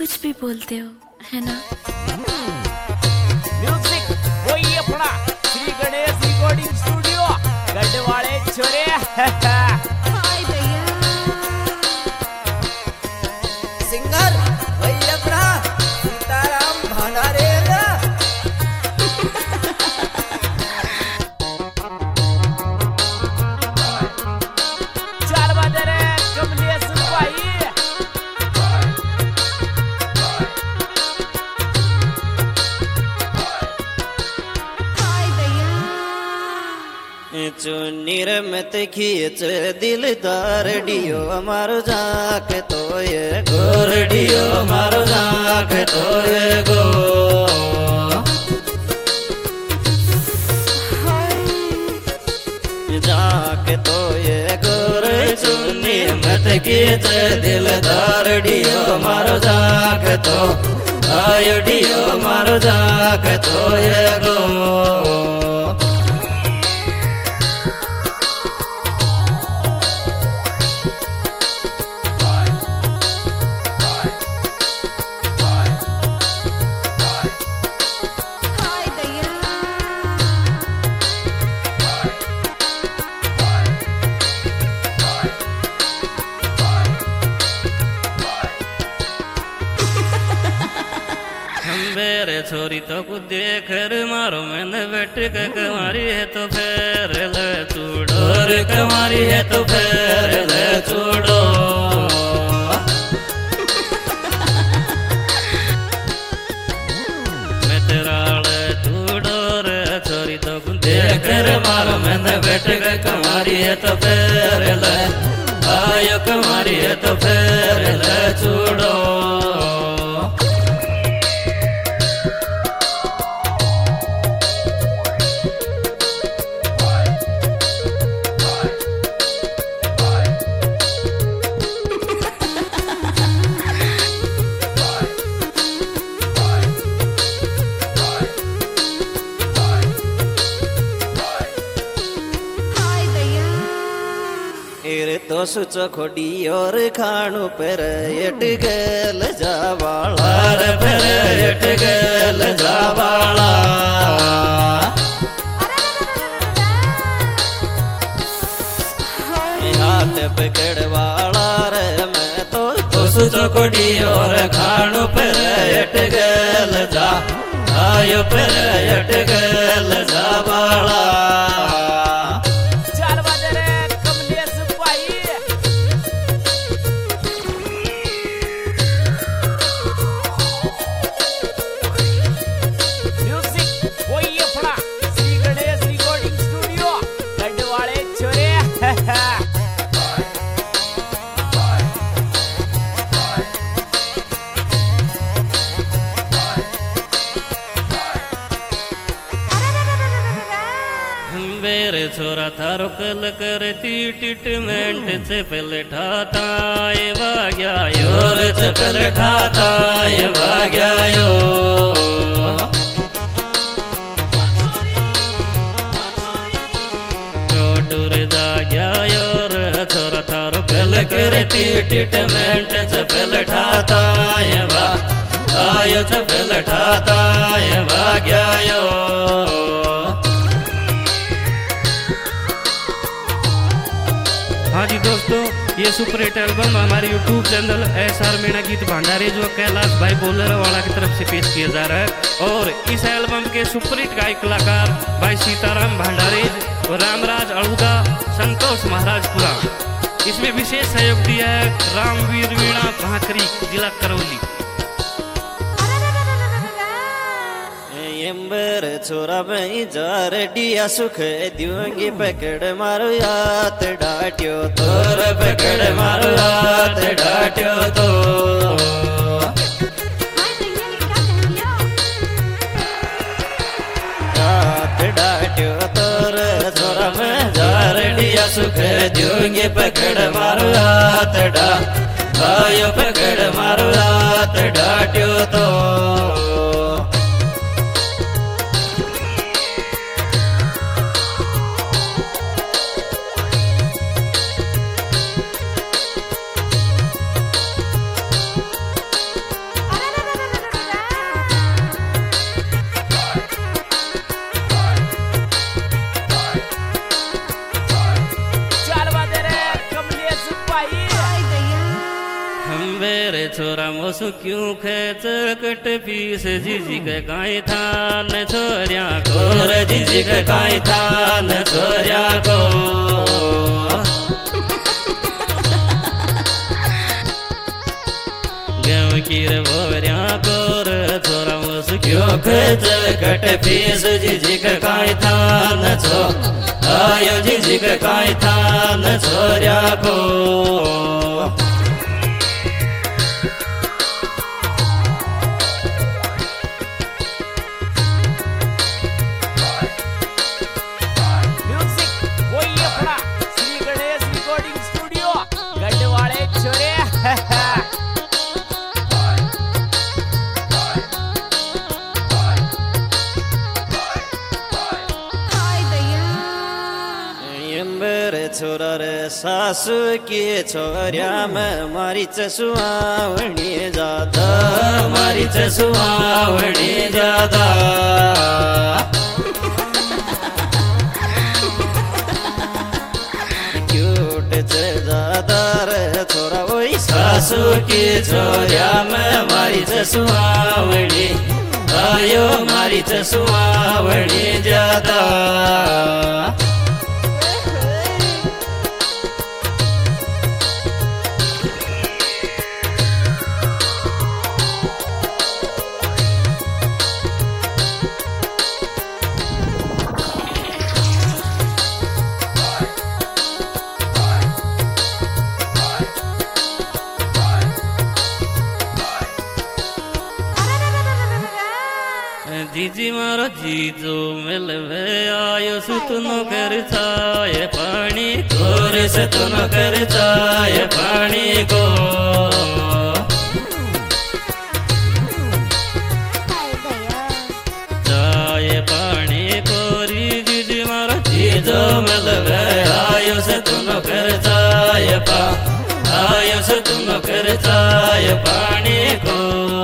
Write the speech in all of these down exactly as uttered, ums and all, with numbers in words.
कुछ भी बोलते हो, है ना? म्यूजिक वही अपना श्री गणेश रिकॉर्डिंग स्टूडियो गढ़वाले छोरे। हाय भैया। सिंगर वही अपना सीताराम भंडारे। चार बजे रे कमलेश भाई। चुन्नी रमत खींच दिलदार डियो मारो जाके तो ये गोर डियो मारो जाके तो ये गो जाके तो ये गोर चुन्नी मत खींच दिलदार डियो मारो जाके तो आयो डियो मारो जाके तो ये गो। मेरे छोरी तो को देख मारो मैंने बैठ के कमारी है तो फेर ले चूड़ो रे कमारी है तो फेर ले चूड़ो। मैं तेरा ले चूड़ो रे छोरी तो को देख मारो मैंने बैठ के कमारी है तो फेर ले आयो कमारी है तो फेर ले चूड़ो। तो सुच खोडी और खाणु पर एट गल जावाला रे पर एट गल जावाला हाथ पकड़वाला रे मैं तो तो सुच खोडी और खाणु पर एट गल जा आयो पर एट गल जावाला। मेरे छोरा थारो कल करती ट्रीटमेंट से पहले ठाता ये भाग्या यो से पहले ठाता ये भाग्या यो टूर जा गया यो छोरा थारो कल करती ट्रीटमेंट से पहले ठाता ये भाग्या से पहले ठाता ये भाग्या यो। हाँ जी दोस्तों, ये सुपर हिट एल्बम हमारे YouTube channel S R Meena गीत भंडारे जो कैलाश भाई बोलर वाला की तरफ से पेश किया जा रहा है। और इस एल्बम के सुपर हिट गायक कलाकार भाई सीताराम भंडारे, रामराज अड़ुदा, संतोष महाराजपुरा। इसमें विशेष सहयोग दिया है रामवीर वीणा भाकरी, जिला करौली। एम्बर छोरा बई जार डिया सुख दूंगी पकड़ मारो यात डाट्यो तोर पकड़ मारो यात डाट्यो तो यात डाट्यो तोर छोरा में जार डिया सुख दूंगी पकड़ मारो यात डा आयो पकड़ मारो यात डाट्यो तो। मोसु क्यों खेच कट पीस जीजी के काई थान छोरिया को रे जीजी के काई थान छोरिया को गेव की रे बोरिया को रे छोरा मोसु क्यों खेच कट पीस जीजी के काई थान छो आयो जीजी के काई थान छोरिया को छोरा रे सासू की छोरिया में मारी चसुआवणी ज्यादा मारी चसुआवणी ज्यादा क्यूट से ज्यादा रे छोरा वही सासू की छोरिया में मारी चसुआवणी आयो मारी चसुआवणी ज्यादा जीजी मारो जीजो मिलवे आयो सुतनो कर चाय पानी गोर से तुनो कर चाय पानी को चाय पानी कोरी जीजी मारो जीजो मिलवे आयो से तुनो कर चाय पा आयो से तुनो कर चाय पानी को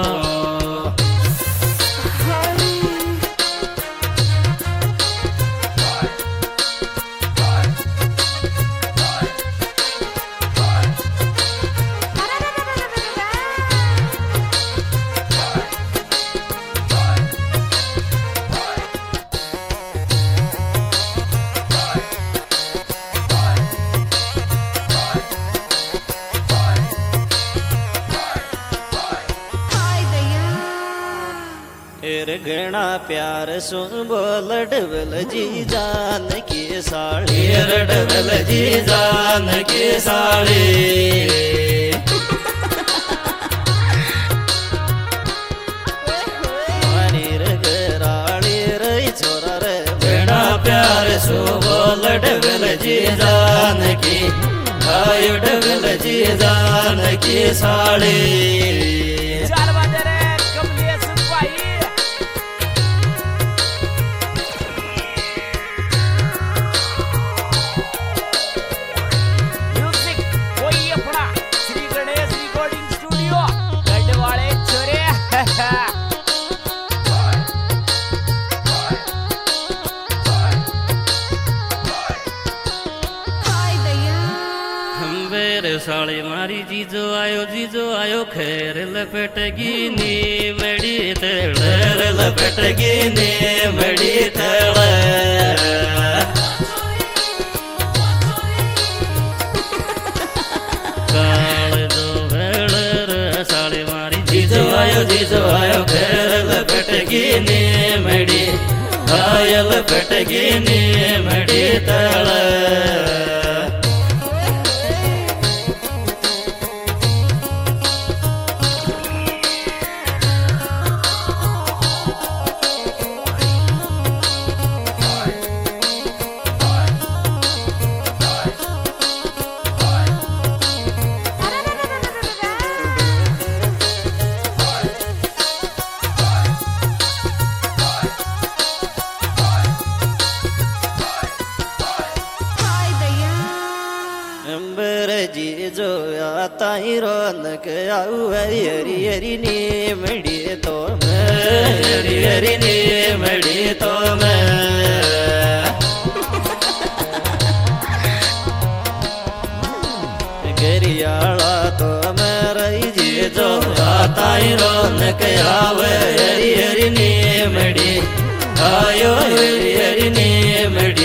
घना प्यार सुन बोल डबल जी जान की साड़ी डबल जी जान की साड़ी मारी रगराड़ी रही छोरा रे घना प्यार सु बोल डबल जी जान की आयो डबल जी जान की साड़ी साड़ी मारी जीजो आयो जीजो आयो खैर लपेटगी नी मड़ी तेड़ लपेटगी नी मड़ी तेड़ काल दो भेड़ साड़ी मारी जीजो आयो जीजो आयो खैर लपेटगी नी मड़ी आयो लपेटगी नी मड़ी तेड़ जीजो आता ही रौनक आऊ हरी हरी हरी नी मड़ी तो मैं हरी हरी नी मड़ी तो मैं गरियाला तो मैं रही जीजो ताई रौनक आवे हरी हरी नीमड़ी आयो हरी हरी नीमड़ी